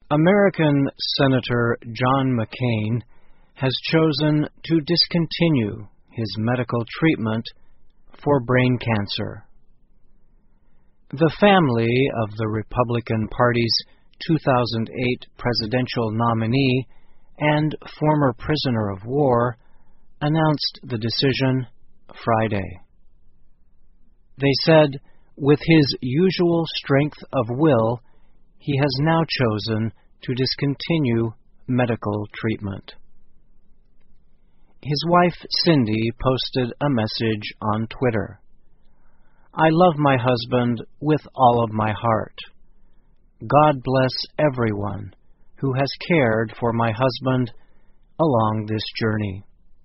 American Senator John McCain has chosen to discontinue his medical treatment for brain cancer. The family of the Republican Party's 2008 presidential nominee and former prisoner of war announced the decision Friday. They said, with his usual strength of will, he has now chosen to discontinue medical treatment. His wife, Cindy, posted a message on Twitter. "I love my husband with all of my heart. God bless everyone who has cared for my husband along this journey."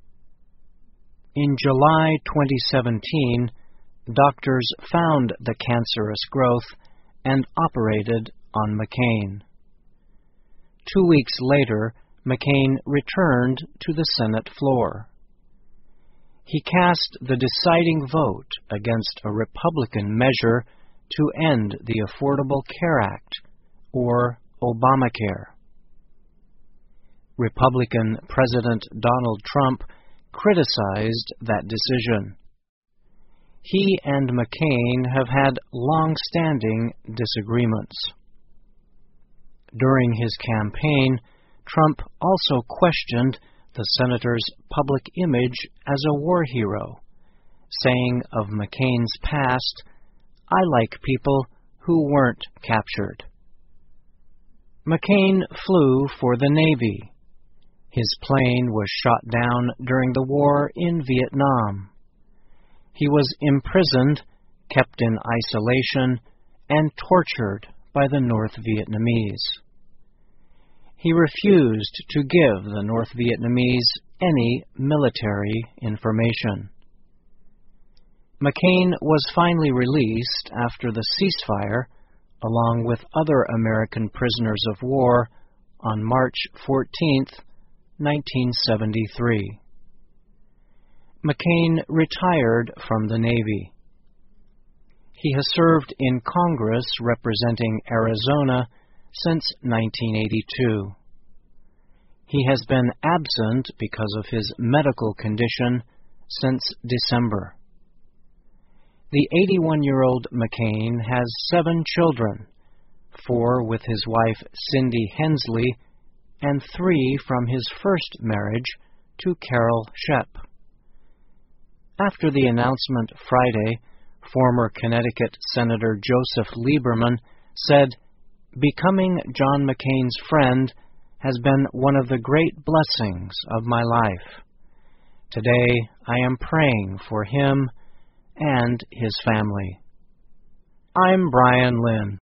In July 2017, doctors found the cancerous growth and operated on McCain. 2 weeks later, McCain returned to the Senate floor. He cast the deciding vote against a Republican measure to end the Affordable Care Act, or Obamacare. Republican President Donald Trump criticized that decision. He and McCain have had long-standing disagreements. During his campaign, Trump also questioned the senator's public image as a war hero, saying of McCain's past, "I like people who weren't captured." McCain flew for the Navy. His plane was shot down during the war in Vietnam. He was imprisoned, kept in isolation, and tortured by the North Vietnamese. He refused to give the North Vietnamese any military information. McCain was finally released after the ceasefire, along with other American prisoners of war, on March 14, 1973. McCain retired from the Navy. He has served in Congress representing Arizona since 1982. He has been absent because of his medical condition since December. The 81-year-old McCain has 7 children, 4 with his wife Cindy Hensley, and 3 from his first marriage to Carol Shep. After the announcement Friday, former Connecticut Senator Joseph Lieberman said, "Becoming John McCain's friend has been one of the great blessings of my life. Today I am praying for him and his family." I'm Brian Lynn.